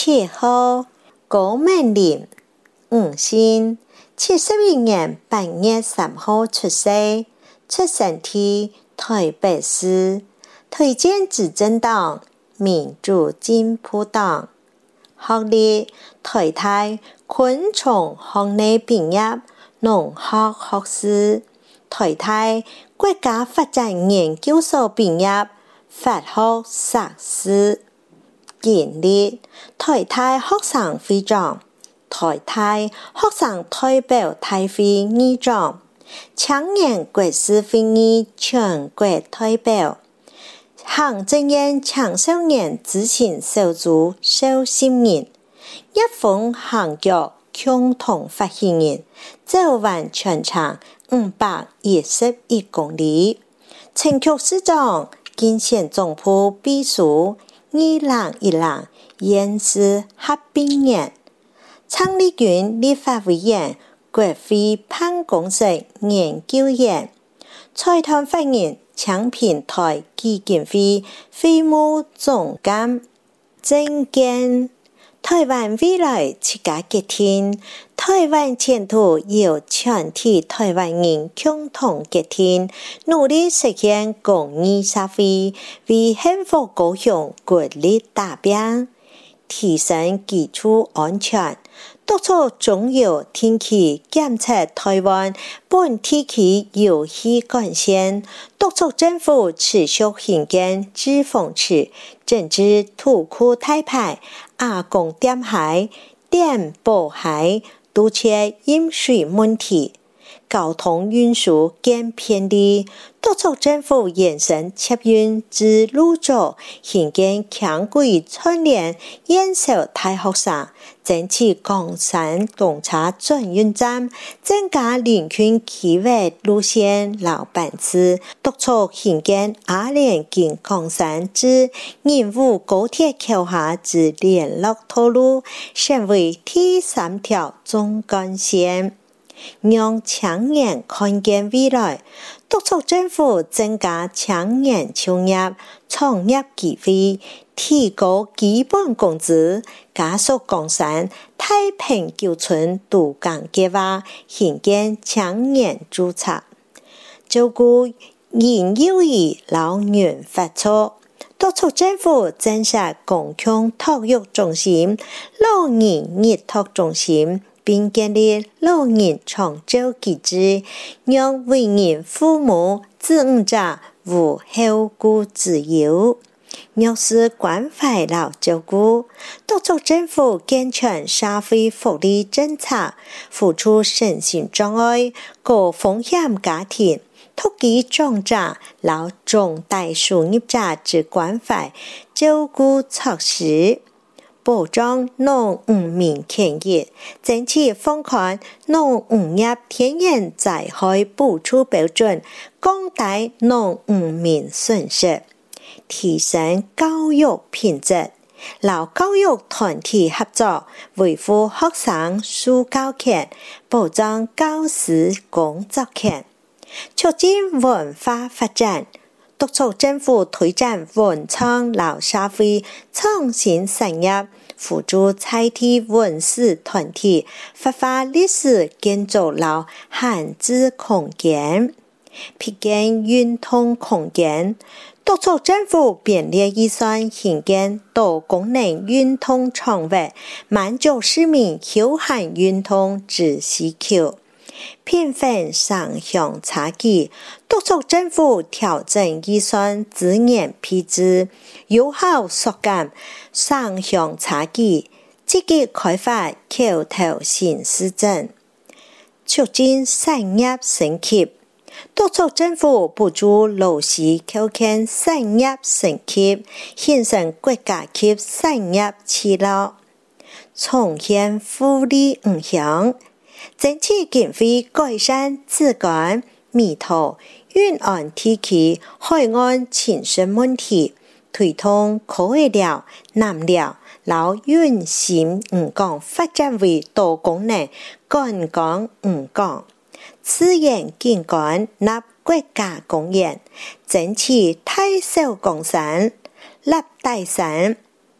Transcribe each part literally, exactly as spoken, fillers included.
七号高美玲，五星，七十一年八月三号出生，出生地台北市，推荐执政党民主进步党，学历台大昆虫学内毕业，农学学士，台大國家發展研究所畢業，法學碩士。經歷台大學生會長、台大學生代表大會議長、青年國事會議全國代表、行政院青少年諮詢小組召集人、一分行腳共同發起人，走完全長五百一十一公里，前局市長、競選總部秘書，二零一零院士合併年，參立院立法委員、國會辦公室研究員，財團法人昌平台基金會會務總監，政見台灣未來七家決定，台灣前途由全體台灣人共同決定，努力實現公義社會，為幸福高雄國力打拼，提升基礎安全，督促中油定期檢測台灣本地區油氣管線，督促政府持續興建滯洪池，整治土庫大排、阿公點海、點寶海，杜絕飲水問題，交通運輸更便利，督促政府延伸捷運至蘆洲，興建輕軌串聯燕巢大學生，爭取岡山公車轉運站，增加林區區域路線老班次，督促興建阿蓮經岡山至仁武高鐵橋下之聯絡道路，成為第三條縱貫線，讓青年看見未來，督促政府增加青年就業、創業機會，提高基本工資，加速岡山太平舊村都更計劃，興建青年住宅，照顧嬰幼兒老人發展，督促政府增設公共托育中心、老人日托中心，並建立老人長照機制，讓為人父母、子女者無後顧之憂。若是關懷老照顧，督促政府健全社會福利政策，付出身心障礙、高風險家庭、獨居長者、老中大事業者之關懷照顧措施，保障農漁民權益，爭取放寬農漁業天然災害補助標準，降低農漁民損失，提升教育品質，勞教育團體合作，維護學生受教權，保障教師工作權，促進文化發展，督促政府推展文創勞社會創新產業，輔助在地文史團體發揮歷史建築勞閒置空間，辟建運動空間，督促政府編列預算興建多功能運動場域，滿足市民休閒運動之需求。平分上鄉差距，督促政府調整預算資源配置，有效縮減上鄉差距，積極開發口頭新市鎮，促進產業升級。督促政府補助勞斯構建產業升級，形成國家級產業企業，重現福利五鄉，爭取經費改善治安、彌陀、遠岸地區海岸情勢問題，推動口尾寮、南寮、老遠新五港發展為多功能觀光五港。資源景觀納國家公園，爭取太守岡山、立大山、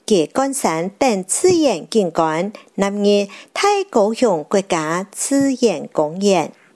桔杆山等自然景观，纳入太高雄国家自然公园。